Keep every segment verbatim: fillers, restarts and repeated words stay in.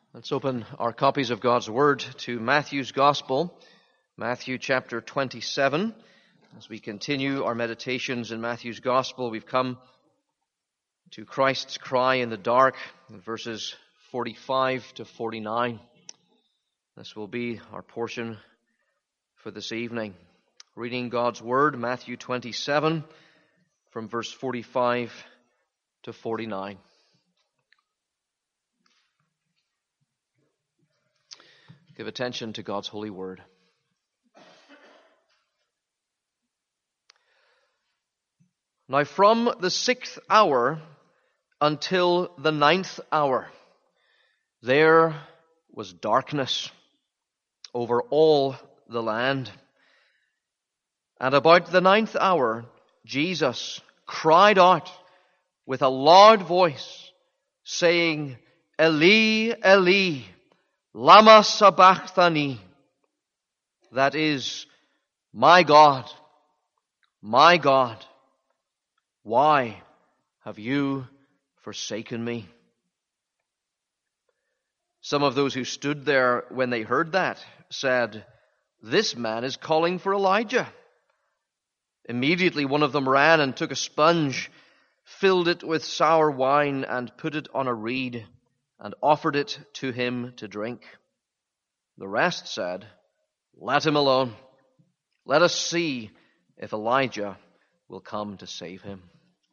Let's open our copies of God's Word to Matthew's Gospel, Matthew chapter twenty-seven. As we continue our meditations in Matthew's Gospel, we've come to Christ's cry in the dark, verses forty-five to forty-nine. This will be our portion for this evening. Reading God's Word, Matthew twenty-seven, from verse forty-five to forty-nine. Give attention to God's holy word. Now from the sixth hour until the ninth hour, there was darkness over all the land. And about the ninth hour, Jesus cried out with a loud voice, saying, Eli, Eli, lama sabachthani. That is, my God, my God, why have you forsaken me? Some of those who stood there when they heard that said, This man is calling for Elijah. Immediately one of them ran and took a sponge, filled it with sour wine, and put it on a reed, and offered it to him to drink. The rest said, Let him alone. Let us see if Elijah will come to save him.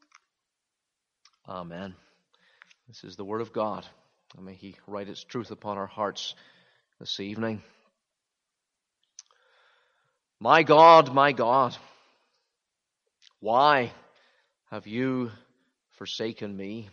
Amen. This is the word of God. And may He write its truth upon our hearts this evening. My God, my God, why have you forsaken me?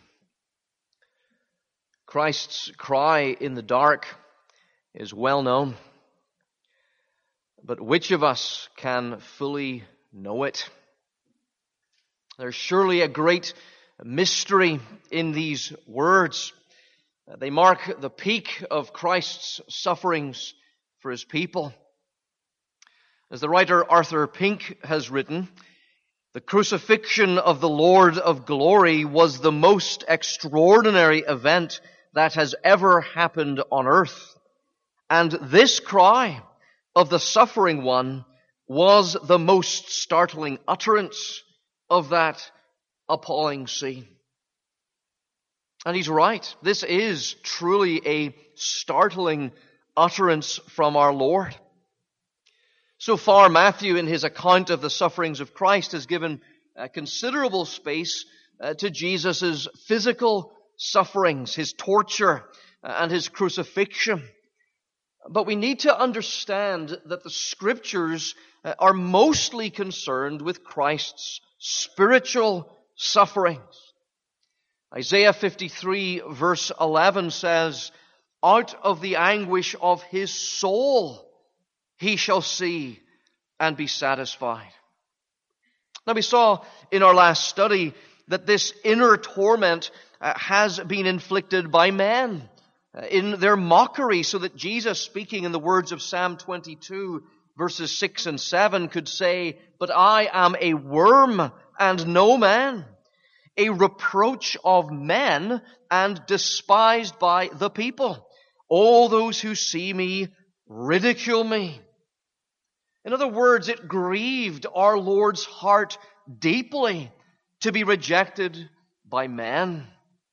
Christ's cry in the dark is well known. But which of us can fully know it? There's surely a great mystery in these words. They mark the peak of Christ's sufferings for His people. As the writer Arthur Pink has written, the crucifixion of the Lord of glory was the most extraordinary event that has ever happened on earth. And this cry of the suffering one was the most startling utterance of that appalling scene. And he's right. This is truly a startling utterance from our Lord. So far, Matthew, in his account of the sufferings of Christ, has given uh, considerable space uh, to Jesus' physical sufferings, His torture, uh, and His crucifixion. But we need to understand that the Scriptures uh, are mostly concerned with Christ's spiritual sufferings. Isaiah fifty-three verse eleven says, Out of the anguish of His soul He shall see and be satisfied. Now we saw in our last study that this inner torment uh, has been inflicted by men uh, in their mockery, so that Jesus, speaking in the words of Psalm twenty-two verses six and seven, could say, But I am a worm and no man, a reproach of men and despised by the people. All those who see me ridicule me. In other words, it grieved our Lord's heart deeply to be rejected by men.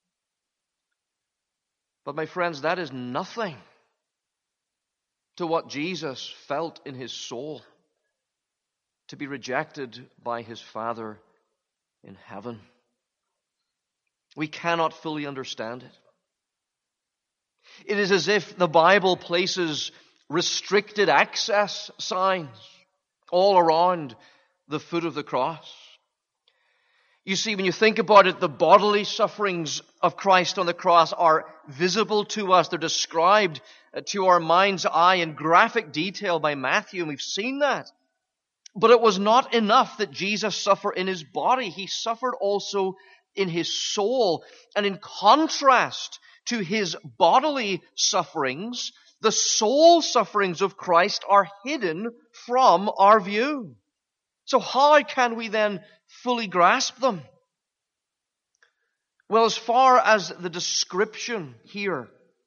But my friends, that is nothing to what Jesus felt in His soul, to be rejected by His Father in heaven. We cannot fully understand it. It is as if the Bible places restricted access signs all around the foot of the cross. You see, when you think about it, the bodily sufferings of Christ on the cross are visible to us. They're described to our mind's eye in graphic detail by Matthew, and we've seen that. But it was not enough that Jesus suffered in His body. He suffered also in His soul. And in contrast to His bodily sufferings, the soul sufferings of Christ are hidden from our view. So how can we then fully grasp them? Well, as far as the description here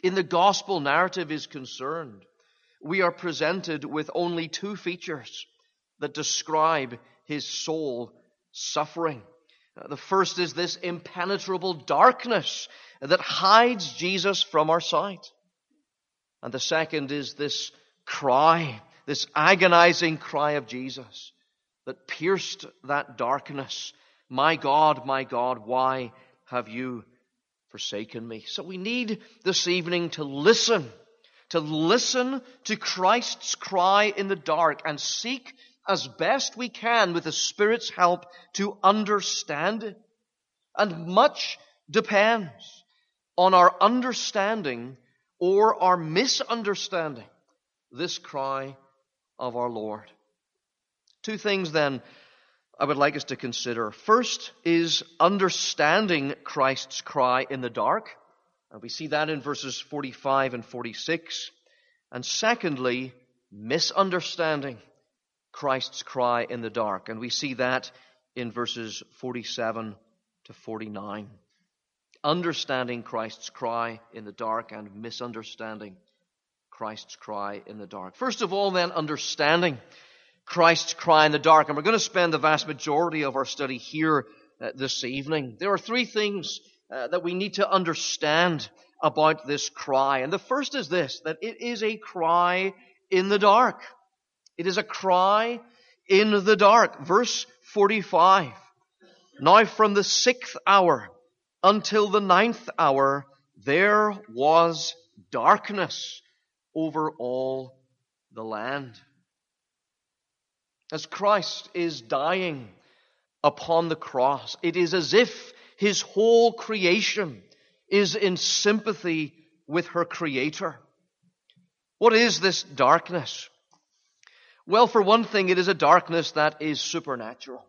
in the gospel narrative is concerned, we are presented with only two features that describe his soul suffering. The first is this impenetrable darkness that hides Jesus from our sight. And the second is this cry, this agonizing cry of Jesus that pierced that darkness. My God, my God, why have you forsaken me? So we need this evening to listen, to listen to Christ's cry in the dark and seek as best we can with the Spirit's help to understand it. And much depends on our understanding or our misunderstanding this cry of our Lord. Two things then I would like us to consider. First is understanding Christ's cry in the dark. And we see that in verses forty-five and forty-six. And secondly, misunderstanding Christ's cry in the dark. And we see that in verses forty-seven to forty-nine. Understanding Christ's cry in the dark and misunderstanding Christ's cry in the dark. First of all, then, understanding Christ's cry in the dark. And we're going to spend the vast majority of our study here uh, this evening. There are three things uh, that we need to understand about this cry. And the first is this, that it is a cry in the dark. It is a cry in the dark. Verse forty-five. Now from the sixth hour until the ninth hour, there was darkness over all the land. As Christ is dying upon the cross, it is as if his whole creation is in sympathy with her Creator. What is this darkness? Well, for one thing, it is a darkness that is supernatural.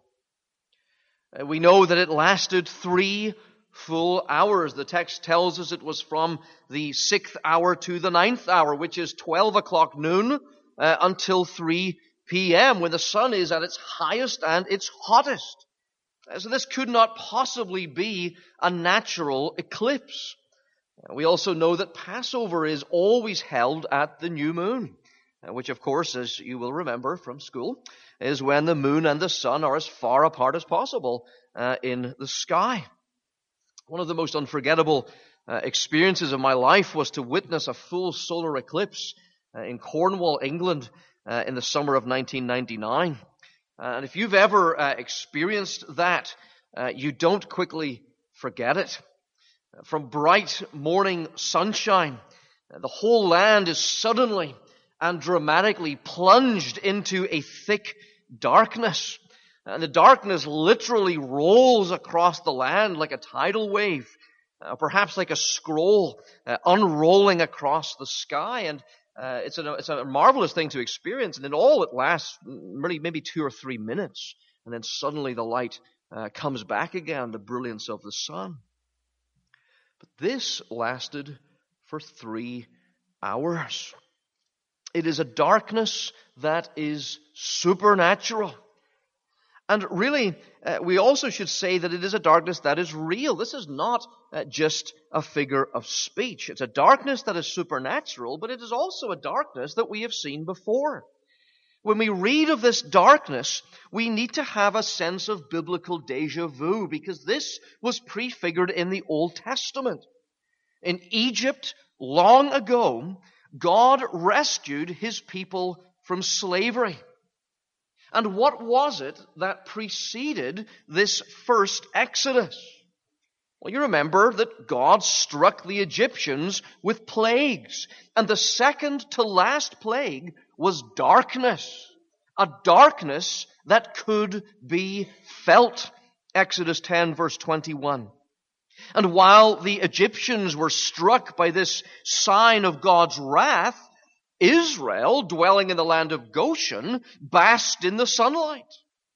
Uh, we know that it lasted three full hours. The text tells us it was from the sixth hour to the ninth hour, which is twelve o'clock noon uh, until three p.m., when the sun is at its highest and its hottest. Uh, so this could not possibly be a natural eclipse. Uh, we also know that Passover is always held at the new moon, which, of course, as you will remember from school, is when the moon and the sun are as far apart as possible uh, in the sky. One of the most unforgettable uh, experiences of my life was to witness a full solar eclipse uh, in Cornwall, England, uh, in the summer of nineteen ninety-nine. Uh, and if you've ever uh, experienced that, uh, you don't quickly forget it. From bright morning sunshine, uh, the whole land is suddenly and dramatically plunged into a thick darkness. And the darkness literally rolls across the land like a tidal wave, uh, perhaps like a scroll uh, unrolling across the sky. And uh, it's, a, it's a marvelous thing to experience. And in all, it lasts really maybe two or three minutes. And then suddenly the light uh, comes back again, the brilliance of the sun. But this lasted for three hours. It is a darkness that is supernatural. And really, uh, we also should say that it is a darkness that is real. This is not uh, just a figure of speech. It's a darkness that is supernatural, but it is also a darkness that we have seen before. When we read of this darkness, we need to have a sense of biblical déjà vu, because this was prefigured in the Old Testament. In Egypt, long ago, God rescued his people from slavery. And what was it that preceded this first Exodus? Well, you remember that God struck the Egyptians with plagues. And the second to last plague was darkness. A darkness that could be felt. Exodus ten, verse twenty-one. And while the Egyptians were struck by this sign of God's wrath, Israel, dwelling in the land of Goshen, basked in the sunlight.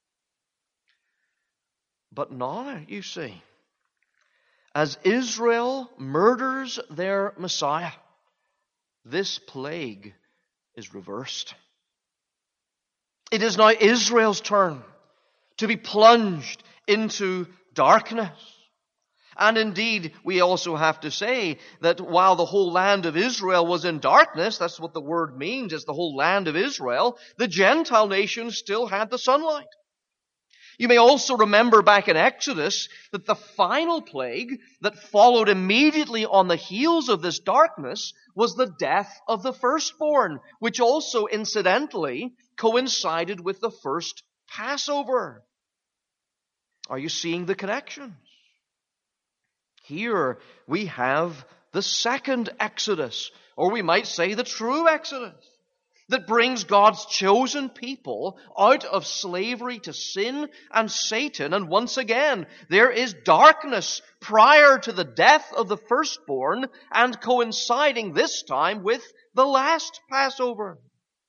But now, you see, as Israel murders their Messiah, this plague is reversed. It is now Israel's turn to be plunged into darkness. And indeed, we also have to say that while the whole land of Israel was in darkness, that's what the word means, is the whole land of Israel, the Gentile nations still had the sunlight. You may also remember back in Exodus that the final plague that followed immediately on the heels of this darkness was the death of the firstborn, which also incidentally coincided with the first Passover. Are you seeing the connections? Here we have the second Exodus, or we might say the true Exodus, that brings God's chosen people out of slavery to sin and Satan. And once again, there is darkness prior to the death of the firstborn and coinciding this time with the last Passover.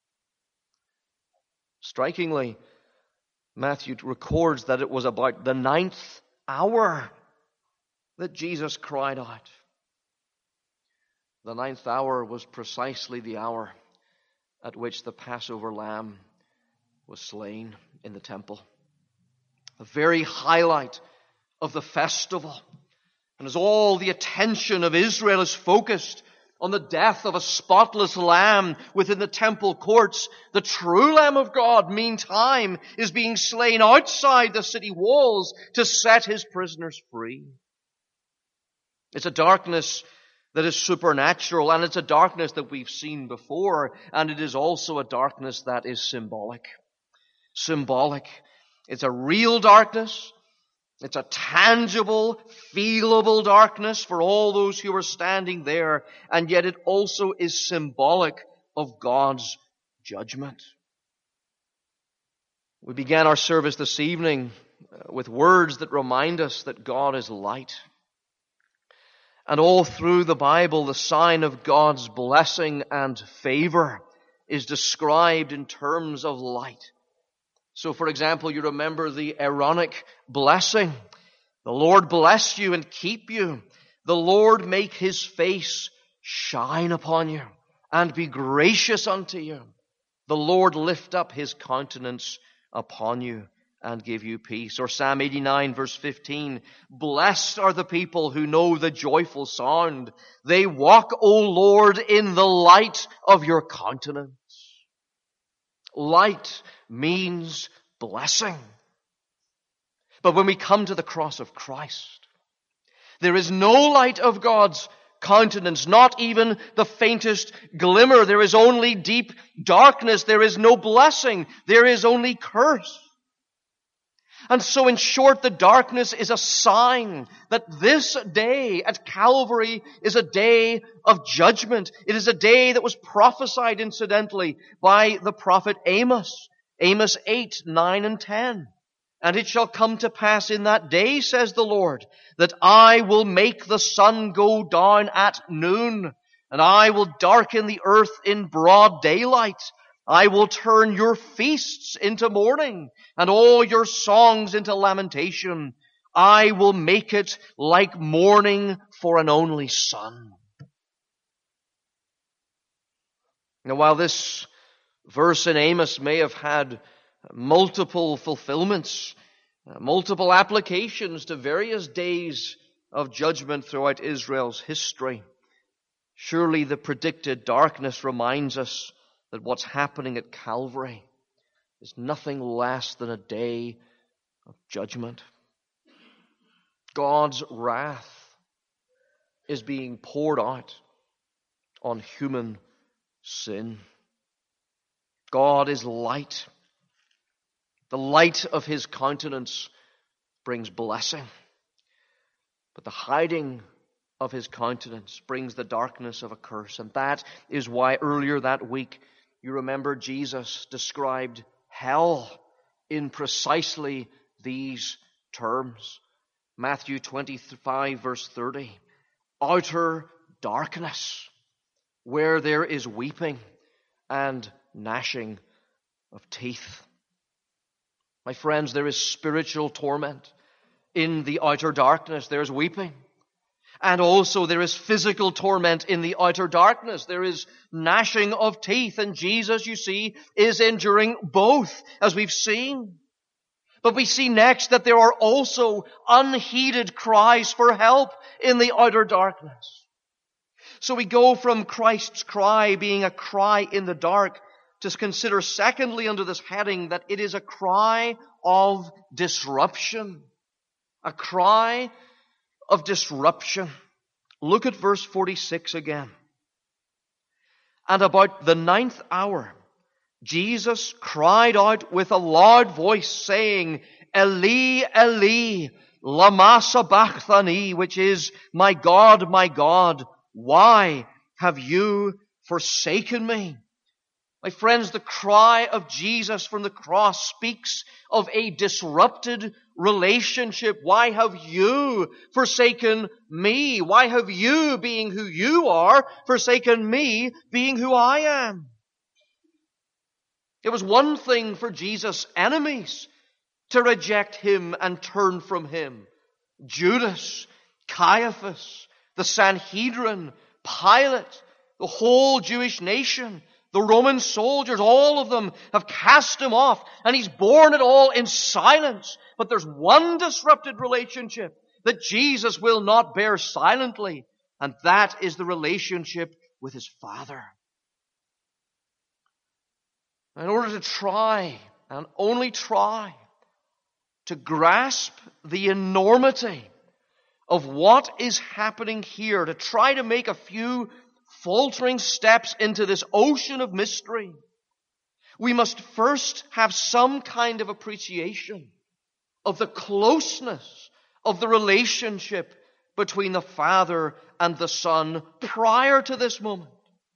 Strikingly, Matthew records that it was about the ninth hour that Jesus cried out. The ninth hour was precisely the hour at which the Passover lamb was slain in the temple. The very highlight of the festival. And as all the attention of Israel is focused on the death of a spotless lamb within the temple courts, the true Lamb of God, meantime, is being slain outside the city walls to set his prisoners free. It's a darkness that is supernatural, and it's a darkness that we've seen before, and it is also a darkness that is symbolic. Symbolic. It's a real darkness. It's a tangible, feelable darkness for all those who are standing there, and yet it also is symbolic of God's judgment. We began our service this evening with words that remind us that God is light. And all through the Bible, the sign of God's blessing and favor is described in terms of light. So, for example, you remember the Aaronic blessing. The Lord bless you and keep you. The Lord make his face shine upon you and be gracious unto you. The Lord lift up his countenance upon you and give you peace. Or Psalm eighty-nine verse fifteen, blessed are the people who know the joyful sound. They walk, O Lord, in the light of your countenance. Light means blessing. But when we come to the cross of Christ, there is no light of God's countenance, not even the faintest glimmer. There is only deep darkness. There is no blessing. There is only curse. And so, in short, the darkness is a sign that this day at Calvary is a day of judgment. It is a day that was prophesied, incidentally, by the prophet Amos. Amos eight, nine, and ten. And it shall come to pass in that day, says the Lord, that I will make the sun go down at noon, and I will darken the earth in broad daylight. I will turn your feasts into mourning, and all your songs into lamentation. I will make it like mourning for an only son. Now, while this verse in Amos may have had multiple fulfillments, multiple applications to various days of judgment throughout Israel's history, surely the predicted darkness reminds us that what's happening at Calvary is nothing less than a day of judgment. God's wrath is being poured out on human sin. God is light. The light of his countenance brings blessing. But the hiding of his countenance brings the darkness of a curse. And that is why earlier that week, you remember Jesus described hell in precisely these terms. Matthew twenty-five verse thirty. Outer darkness, where there is weeping and gnashing of teeth. My friends, there is spiritual torment in the outer darkness. There's weeping. And also there is physical torment in the outer darkness. There is gnashing of teeth. And Jesus, you see, is enduring both, as we've seen. But we see next that there are also unheeded cries for help in the outer darkness. So we go from Christ's cry being a cry in the dark to consider secondly under this heading that it is a cry of disruption. A cry of disruption. Look at verse forty-six again. And about the ninth hour, Jesus cried out with a loud voice, saying, Eli, Eli, lama sabachthani, which is, My God, my God, why have you forsaken me? My friends, the cry of Jesus from the cross speaks of a disrupted relationship. Why have you forsaken me? Why have you, being who you are, forsaken me, being who I am? It was one thing for Jesus' enemies to reject him and turn from him. Judas, Caiaphas, the Sanhedrin, Pilate, the whole Jewish nation, the Roman soldiers, all of them have cast him off, and he's borne it all in silence. But there's one disrupted relationship that Jesus will not bear silently, and that is the relationship with his Father. In order to try, and only try, to grasp the enormity of what is happening here, to try to make a few faltering steps into this ocean of mystery, we must first have some kind of appreciation of the closeness of the relationship between the Father and the Son prior to this moment.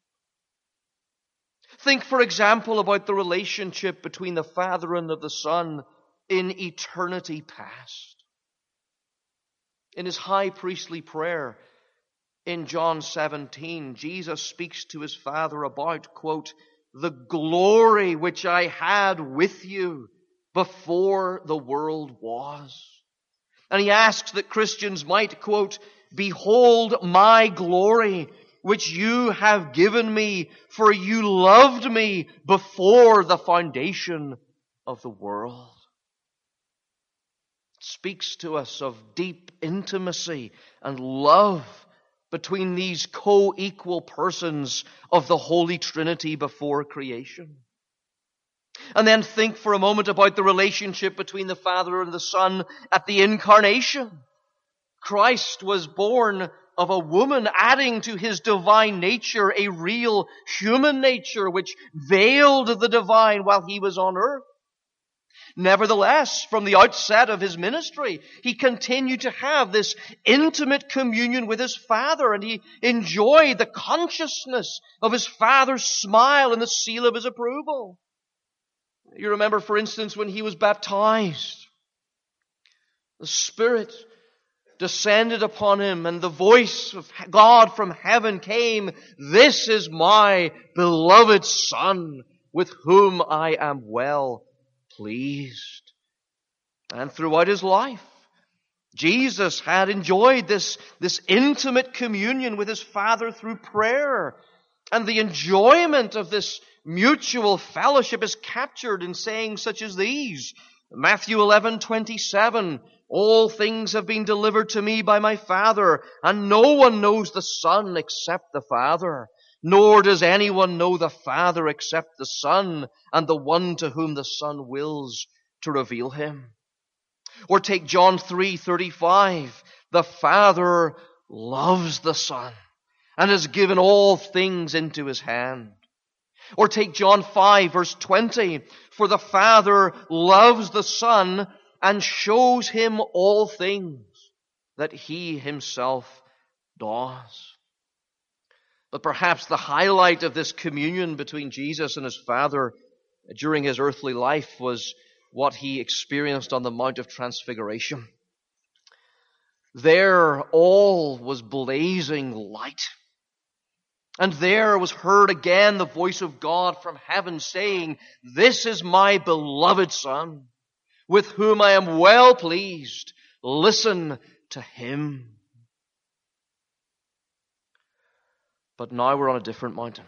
Think, for example, about the relationship between the Father and of the Son in eternity past. In his high priestly prayer in John seventeen, Jesus speaks to his Father about, quote, the glory which I had with you before the world was. And he asks that Christians might, quote, behold my glory, which you have given me, for you loved me before the foundation of the world. It speaks to us of deep intimacy and love between these co-equal persons of the Holy Trinity before creation. And then think for a moment about the relationship between the Father and the Son at the Incarnation. Christ was born of a woman, adding to his divine nature a real human nature which veiled the divine while he was on earth. Nevertheless, from the outset of his ministry, he continued to have this intimate communion with his Father, and he enjoyed the consciousness of his Father's smile and the seal of his approval. You remember, for instance, when he was baptized, the Spirit descended upon him, and the voice of God from heaven came, "This is my beloved Son, with whom I am well pleased." And throughout his life, Jesus had enjoyed this, this intimate communion with his Father through prayer. And the enjoyment of this mutual fellowship is captured in sayings such as these. Matthew eleven twenty-seven, all things have been delivered to me by my Father, and no one knows the Son except the Father, nor does anyone know the Father except the Son, and the one to whom the Son wills to reveal him. Or take John three thirty-five, the Father loves the Son, and has given all things into his hand. Or take John five verse twenty, for the Father loves the Son and shows him all things that he himself does. But perhaps the highlight of this communion between Jesus and his Father during his earthly life was what he experienced on the Mount of Transfiguration. There all was blazing light. And there was heard again the voice of God from heaven saying, "This is my beloved Son, with whom I am well pleased. Listen to him." But now we're on a different mountain.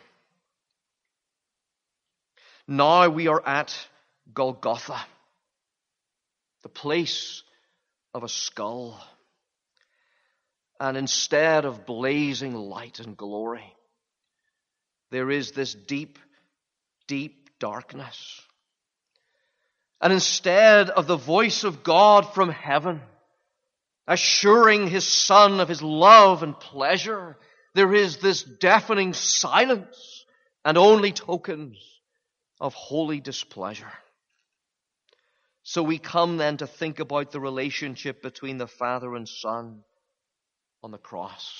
Now we are at Golgotha. the place of a skull. And instead of blazing light and glory, there is this deep, deep darkness. And instead of the voice of God from heaven, assuring His Son of His love and pleasure, there is this deafening silence and only tokens of holy displeasure. So we come then to think about the relationship between the Father and Son on the cross.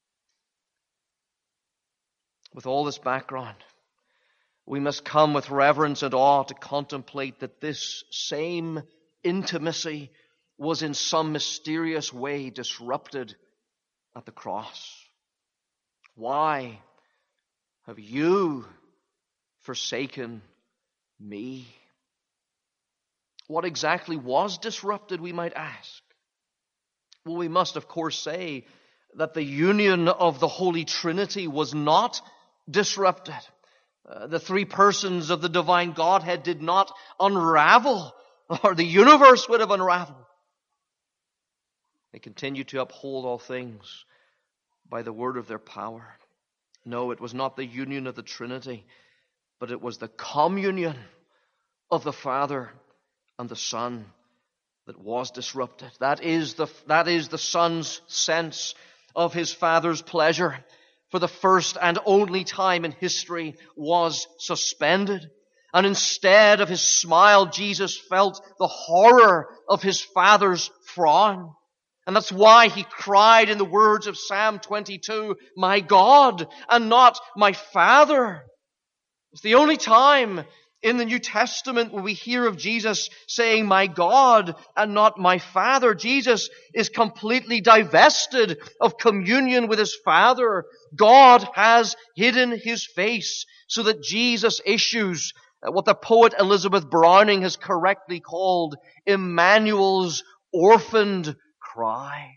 With all this background, we must come with reverence and awe to contemplate that this same intimacy was in some mysterious way disrupted at the cross. Why have you forsaken me? What exactly was disrupted, we might ask? Well, we must, of course, say that the union of the Holy Trinity was not disrupted. Uh, the three persons of the divine Godhead did not unravel, or the universe would have unraveled. They continued to uphold all things by the word of their power. No, it was not the union of the Trinity, but it was the communion of the Father and the Son that was disrupted. That is the, that is the Son's sense of His Father's pleasure, for the first and only time in history, was suspended. And instead of His smile, Jesus felt the horror of His Father's frown. And that's why He cried in the words of Psalm twenty-two, "My God," and not "my Father." It's the only time in the New Testament where we hear of Jesus saying, "My God," and not "my Father." Jesus is completely divested of communion with His Father. God has hidden His face so that Jesus issues what the poet Elizabeth Browning has correctly called Emmanuel's orphaned cry.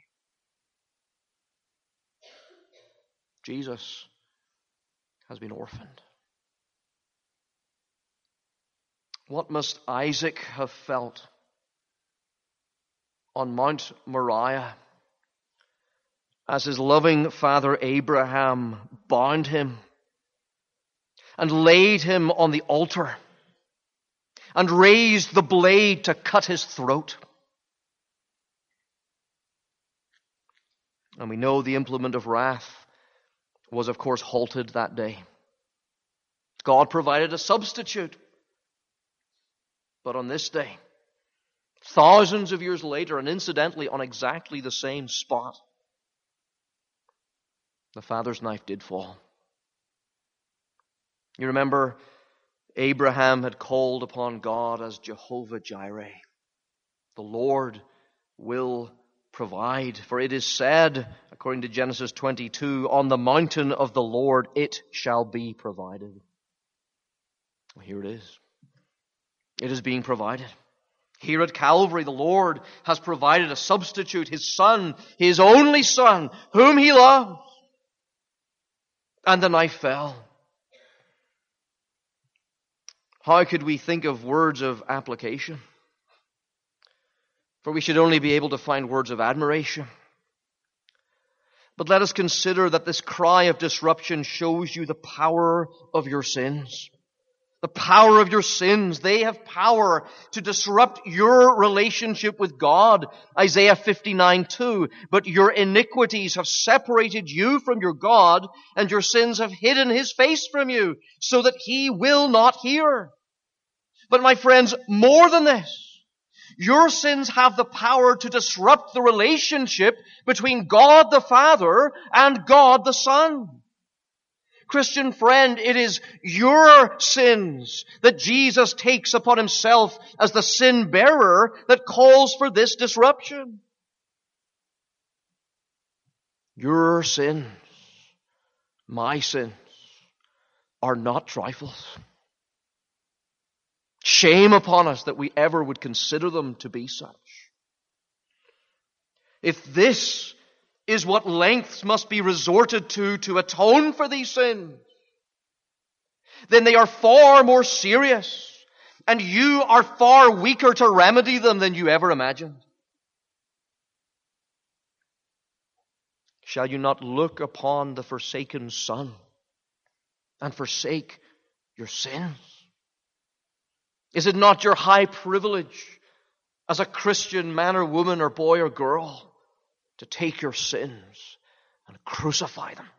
Jesus has been orphaned. What must Isaac have felt on Mount Moriah as his loving father Abraham bound him and laid him on the altar and raised the blade to cut his throat? And we know the implement of wrath was, of course, halted that day. God provided a substitute. But on this day, thousands of years later, and incidentally on exactly the same spot, the father's knife did fall. You remember, Abraham had called upon God as Jehovah Jireh. The Lord will provide. For it is said, according to Genesis twenty-two, "On the mountain of the Lord it shall be provided." Well, here it is. It is being provided. Here at Calvary, the Lord has provided a substitute, His Son, His only Son, whom He loves. And the knife fell. How could we think of words of application? For we should only be able to find words of admiration. But let us consider that this cry of disruption shows you the power of your sins. The power of your sins. They have power to disrupt your relationship with God. Isaiah fifty-nine two. "But your iniquities have separated you from your God, and your sins have hidden His face from you, so that He will not hear." But my friends, more than this, your sins have the power to disrupt the relationship between God the Father and God the Son. Christian friend, it is your sins that Jesus takes upon Himself as the sin bearer that calls for this disruption. Your sins, my sins, are not trifles. Shame upon us that we ever would consider them to be such. If this is what lengths must be resorted to to atone for these sins, then they are far more serious and you are far weaker to remedy them than you ever imagined. Shall you not look upon the forsaken son and forsake your sins? Is it not your high privilege as a Christian man or woman or boy or girl to take your sins and crucify them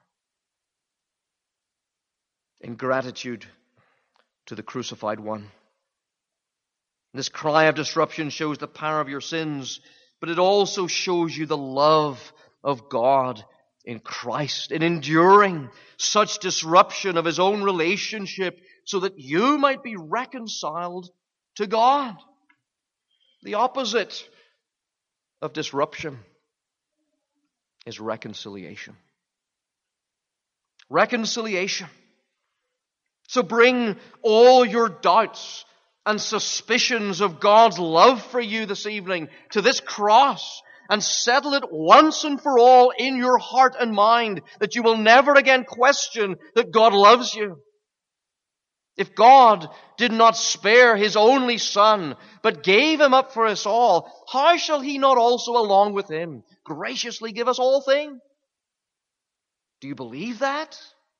in gratitude to the crucified one? This cry of disruption shows the power of your sins, but it also shows you the love of God in Christ, in enduring such disruption of His own relationship so that you might be reconciled to God. The opposite of disruption is reconciliation. Reconciliation. So bring all your doubts and suspicions of God's love for you this evening to this cross and settle it once and for all in your heart and mind that you will never again question that God loves you. If God did not spare His only Son, but gave Him up for us all, how shall He not also along with Him graciously give us all things? Do you believe that?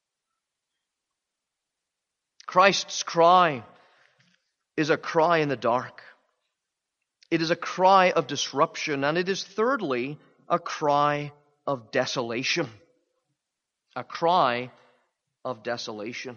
Christ's cry is a cry in the dark. It is a cry of disruption, and it is thirdly a cry of desolation. A cry of desolation.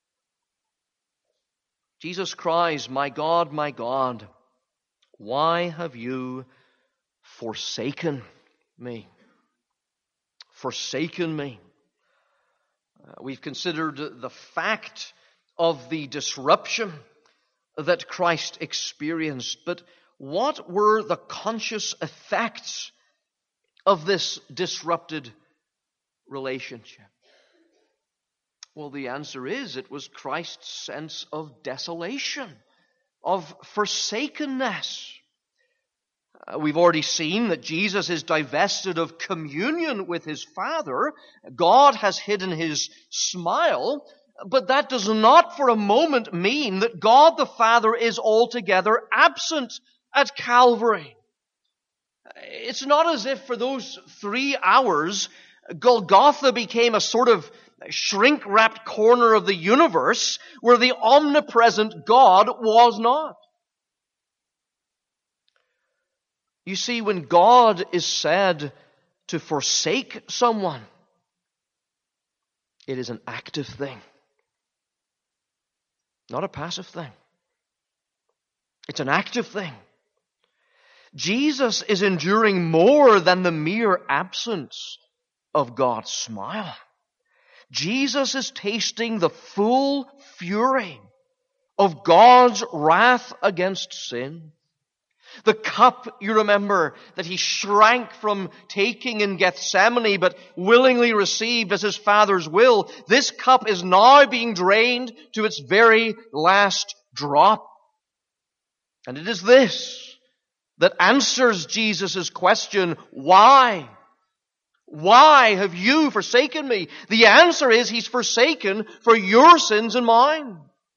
Jesus cries, "My God, my God, why have you forsaken me?" Forsaken me. Uh, we've considered the fact of the disruption that Christ experienced, but what were the conscious effects of this disrupted relationship? Well, the answer is it was Christ's sense of desolation, of forsakenness. Uh, we've already seen that Jesus is divested of communion with His Father. God has hidden His smile, but that does not for a moment mean that God the Father is altogether absent at Calvary. It's not as if for those three hours, Golgotha became a sort of shrink-wrapped corner of the universe where the omnipresent God was not. You see, when God is said to forsake someone, it is an active thing, not a passive thing. It's an active thing. Jesus is enduring more than the mere absence of God's smile. Jesus is tasting the full fury of God's wrath against sin. The cup, you remember, that He shrank from taking in Gethsemane but willingly received as His Father's will, this cup is now being drained to its very last drop. And it is this that answers Jesus' question, why? Why have you forsaken me? The answer is He's forsaken for your sins and mine.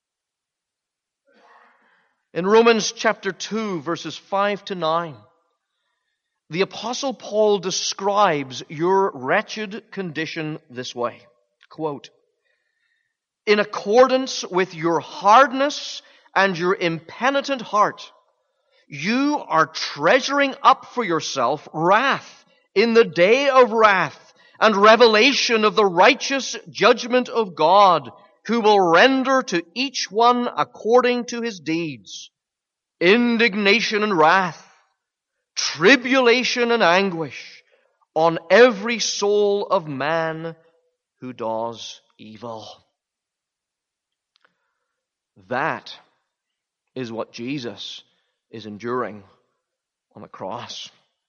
In Romans chapter two, verses five to nine, the Apostle Paul describes your wretched condition this way. Quote, "In accordance with your hardness and your impenitent heart, you are treasuring up for yourself wrath in the day of wrath and revelation of the righteous judgment of God, who will render to each one according to his deeds, indignation and wrath, tribulation and anguish on every soul of man who does evil." That is what Jesus is enduring on the cross.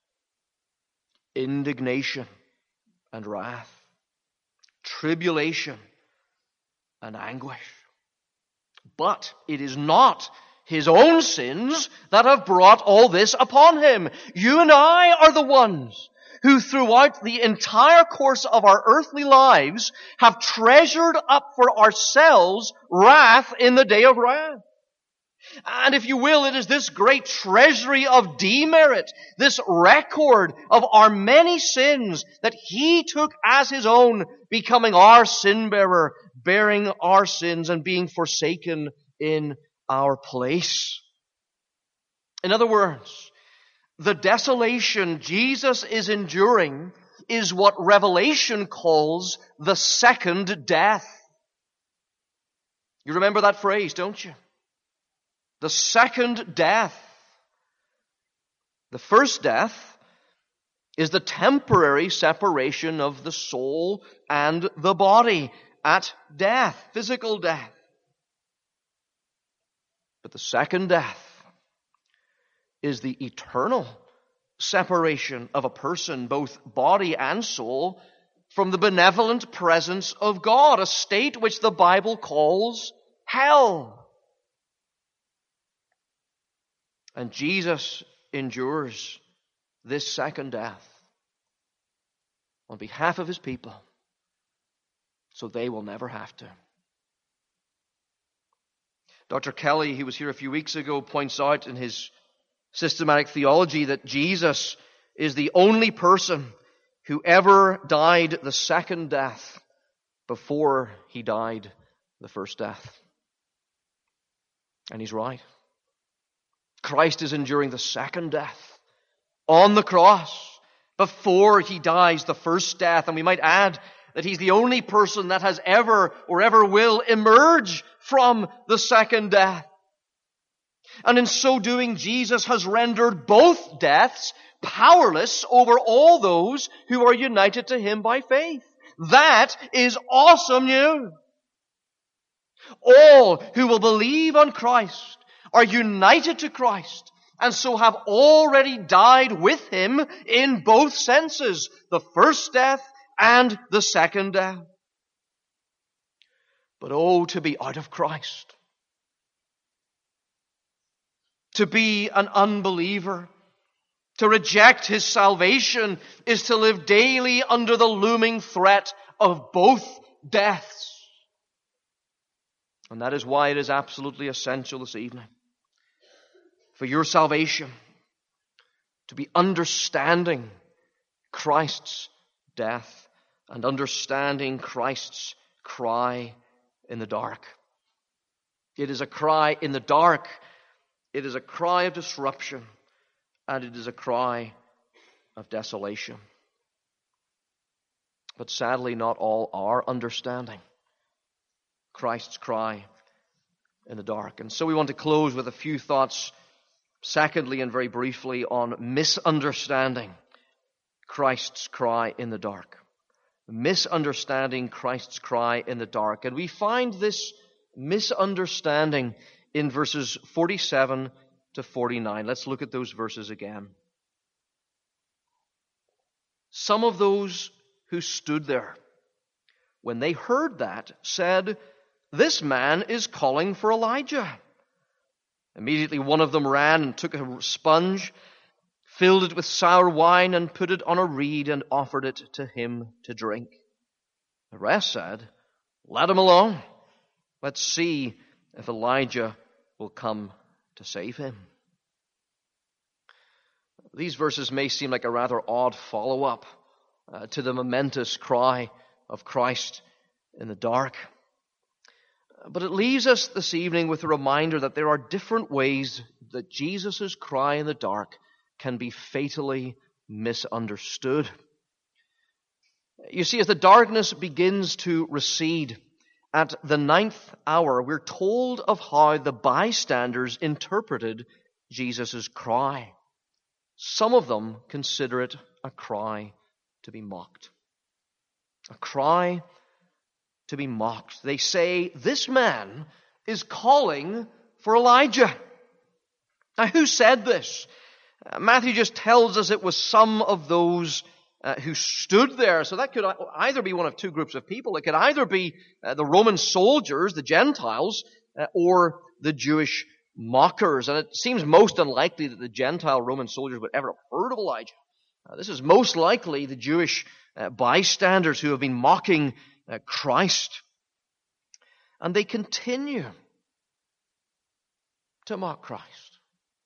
Indignation and wrath, tribulation and anguish. But it is not His own sins that have brought all this upon Him. You and I are the ones who throughout the entire course of our earthly lives have treasured up for ourselves wrath in the day of wrath. And if you will, it is this great treasury of demerit, this record of our many sins that He took as His own, becoming our sin bearer, bearing our sins and being forsaken in our place. In other words, the desolation Jesus is enduring is what Revelation calls the second death. You remember that phrase, don't you? The second death. The first death is the temporary separation of the soul and the body at death, physical death. But the second death is the eternal separation of a person, both body and soul, from the benevolent presence of God, a state which the Bible calls hell. And Jesus endures this second death on behalf of His people, so they will never have to. Doctor Kelly, who was here a few weeks ago, points out in his systematic theology that Jesus is the only person who ever died the second death before He died the first death. And he's right. Christ is enduring the second death on the cross before He dies the first death. And we might add that He's the only person that has ever or ever will emerge from the second death. And in so doing, Jesus has rendered both deaths powerless over all those who are united to Him by faith. That is awesome news. All who will believe on Christ are united to Christ, and so have already died with Him in both senses, the first death and the second death. But oh, to be out of Christ, to be an unbeliever, to reject His salvation, is to live daily under the looming threat of both deaths. And that is why it is absolutely essential this evening for your salvation to be understanding Christ's death and understanding Christ's cry in the dark. It is a cry in the dark. It is a cry of disruption, and it is a cry of desolation. But sadly, not all are understanding Christ's cry in the dark. And so we want to close with a few thoughts, secondly and very briefly, on misunderstanding Christ's cry in the dark. Misunderstanding Christ's cry in the dark. And we find this misunderstanding in verses forty-seven to forty-nine. Let's look at those verses again. Some of those who stood there, when they heard that, said, "This man is calling for Elijah." Immediately one of them ran and took a sponge, filled it with sour wine, and put it on a reed and offered it to him to drink. The rest said, "Let him alone. Let's see if Elijah will come to save him." These verses may seem like a rather odd follow-up uh, to the momentous cry of Christ in the dark. But it leaves us this evening with a reminder that there are different ways that Jesus' cry in the dark can be fatally misunderstood. You see, as the darkness begins to recede at the ninth hour, we're told of how the bystanders interpreted Jesus' cry. Some of them consider it a cry to be mocked. A cry to be mocked. They say, "This man is calling for Elijah." Now, who said this? Uh, Matthew just tells us it was some of those uh, who stood there. So that could either be one of two groups of people. It could either be uh, the Roman soldiers, the Gentiles, uh, or the Jewish mockers. And it seems most unlikely that the Gentile Roman soldiers would ever have heard of Elijah. Uh, this is most likely the Jewish uh, bystanders who have been mocking uh, Christ. And they continue to mock Christ.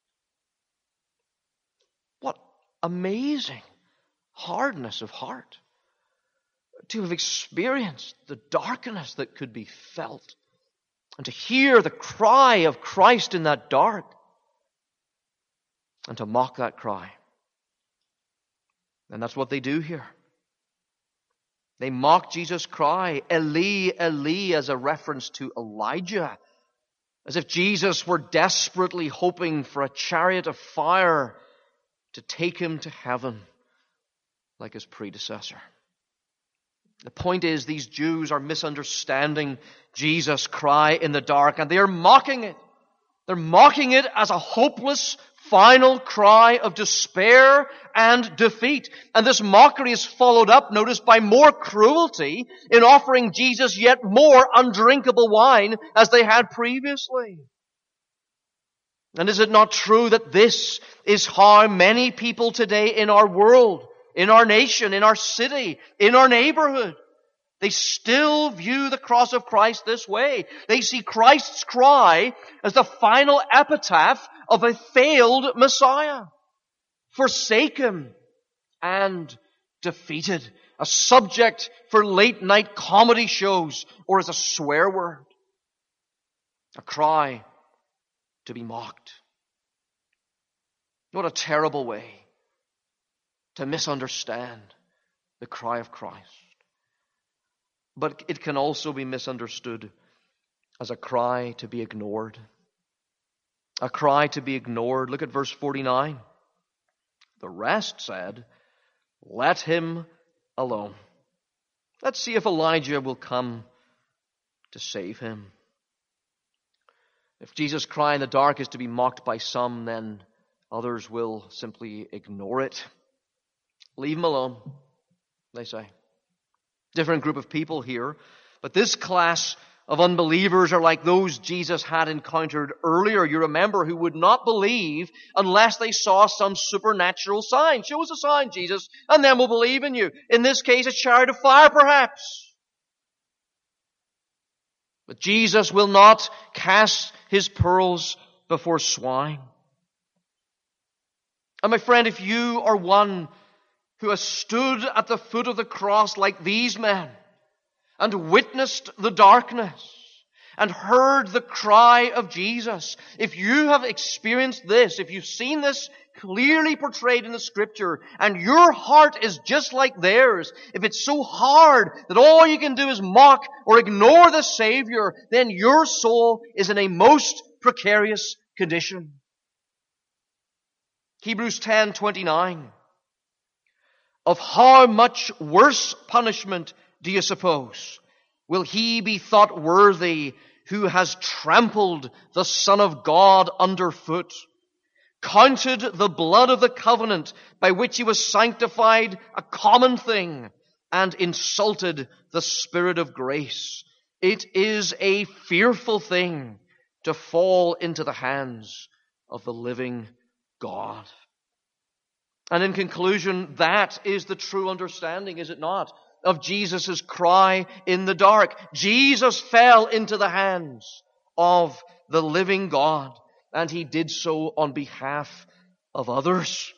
What amazing hardness of heart to have experienced the darkness that could be felt and to hear the cry of Christ in that dark and to mock that cry. And that's what they do here. They mock Jesus' cry, Eli, Eli, as a reference to Elijah, as if Jesus were desperately hoping for a chariot of fire to take him to heaven like his predecessor. The point is, these Jews are misunderstanding Jesus' cry in the dark, and they are mocking it. They're mocking it as a hopeless, final cry of despair and defeat. And this mockery is followed up, notice, by more cruelty in offering Jesus yet more undrinkable wine as they had previously. And is it not true that this is how many people today in our world, in our nation, in our city, in our neighborhood, they still view the cross of Christ this way? They see Christ's cry as the final epitaph of a failed Messiah, forsaken and defeated, a subject for late night comedy shows or as a swear word, a cry to be mocked. What a terrible way to misunderstand the cry of Christ. But it can also be misunderstood as a cry to be ignored. A cry to be ignored. Look at verse forty-nine. The rest said, "Let him alone. Let's see if Elijah will come to save him." If Jesus' cry in the dark is to be mocked by some, then others will simply ignore it. Leave him alone, they say. Different group of people here, but this class of unbelievers are like those Jesus had encountered earlier, you remember, who would not believe unless they saw some supernatural sign. Show us a sign, Jesus, and then we'll believe in you. In this case, a chariot of fire, perhaps. But Jesus will not cast his pearls before swine. And my friend, if you are one who has stood at the foot of the cross like these men and witnessed the darkness and heard the cry of Jesus, if you have experienced this, if you've seen this clearly portrayed in the Scripture, and your heart is just like theirs, if it's so hard that all you can do is mock or ignore the Savior, then your soul is in a most precarious condition. Hebrews ten twenty-nine. Of how much worse punishment do you suppose will he be thought worthy who has trampled the Son of God underfoot, counted the blood of the covenant by which he was sanctified a common thing, and insulted the Spirit of grace? It is a fearful thing to fall into the hands of the living God. And in conclusion, that is the true understanding, is it not, of Jesus' cry in the dark. Jesus fell into the hands of the living God, and he did so on behalf of others.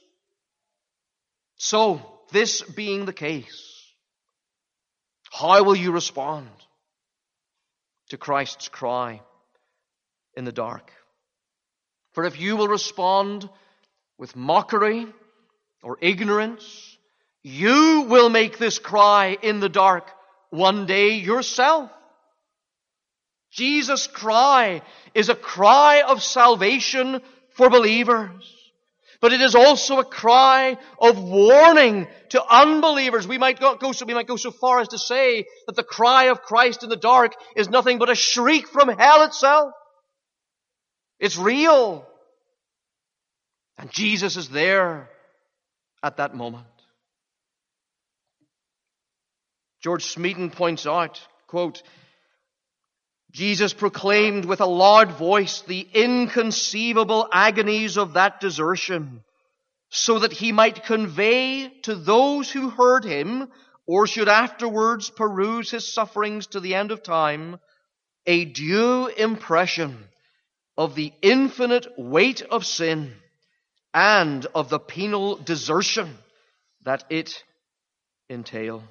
So, this being the case, how will you respond to Christ's cry in the dark? For if you will respond with mockery or ignorance, you will make this cry in the dark one day yourself. Jesus' cry is a cry of salvation for believers, but it is also a cry of warning to unbelievers. We might go so, we might go so far as to say that the cry of Christ in the dark is nothing but a shriek from hell itself. It's real. And Jesus is there at that moment. George Smeaton points out, quote, Jesus proclaimed with a loud voice the inconceivable agonies of that desertion, so that he might convey to those who heard him, or should afterwards peruse his sufferings to the end of time, a due impression of the infinite weight of sin and of the penal desertion that it entails.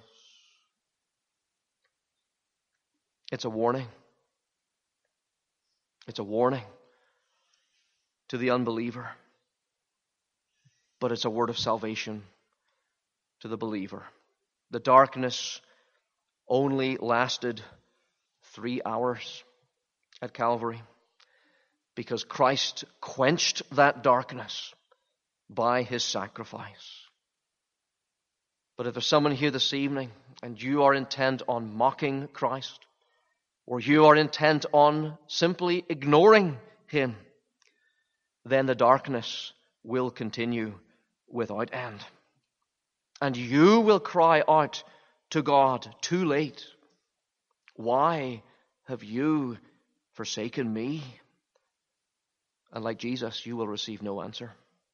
It's a warning. It's a warning to the unbeliever. But it's a word of salvation to the believer. The darkness only lasted three hours at Calvary because Christ quenched that darkness by his sacrifice. But if there's someone here this evening and you are intent on mocking Christ, or you are intent on simply ignoring him, then the darkness will continue without end. And you will cry out to God too late, "Why have you forsaken me?" And like Jesus, you will receive no answer.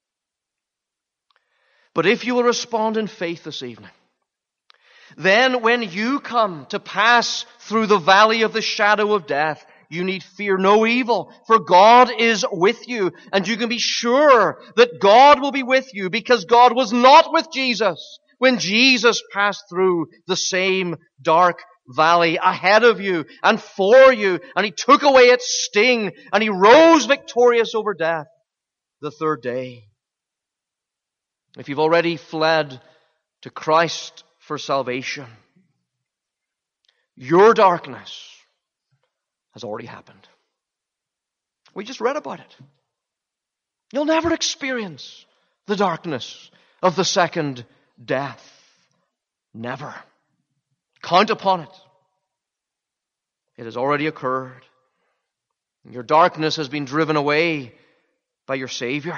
But if you will respond in faith this evening, then when you come to pass through the valley of the shadow of death, you need fear no evil, for God is with you. And you can be sure that God will be with you, because God was not with Jesus when Jesus passed through the same dark valley ahead of you and for you. And he took away its sting, and he rose victorious over death the third day. If you've already fled to Christ for salvation, your darkness has already happened. We just read about it. You'll never experience the darkness of the second death. Never. Count upon it. It has already occurred. Your darkness has been driven away by your Savior.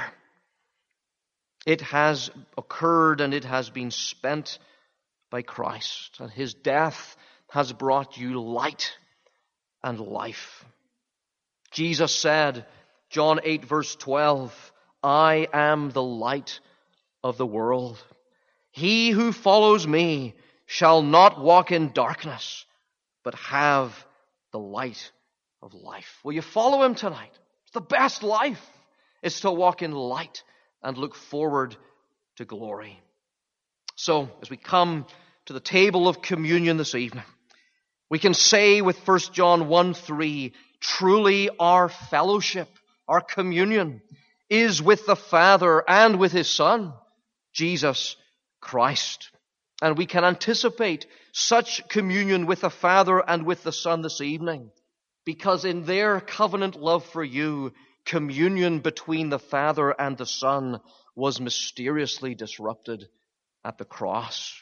It has occurred and it has been spent by Christ. And his death has brought you light and life. Jesus said, John eight verse twelve, "I am the light of the world. He who follows me shall not walk in darkness, but have the light of life." Will you follow him tonight? It's the best life. It's to walk in light and look forward to glory. So, as we come to the table of communion this evening, we can say with First John one three, truly our fellowship, our communion, is with the Father and with his Son, Jesus Christ. And we can anticipate such communion with the Father and with the Son this evening, because in their covenant love for you, communion between the Father and the Son was mysteriously disrupted at the cross.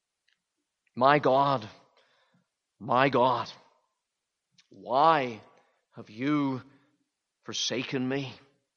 My God, my God, why have you forsaken me?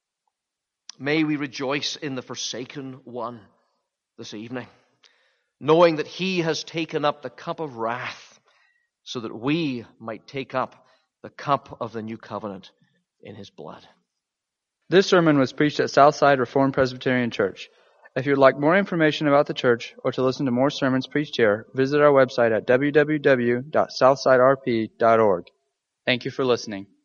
May we rejoice in the forsaken one this evening, knowing that he has taken up the cup of wrath so that we might take up the cup of the new covenant in his blood. This sermon was preached at Southside Reformed Presbyterian Church. If you would like more information about the church or to listen to more sermons preached here, visit our website at w w w dot southside r p dot org. Thank you for listening.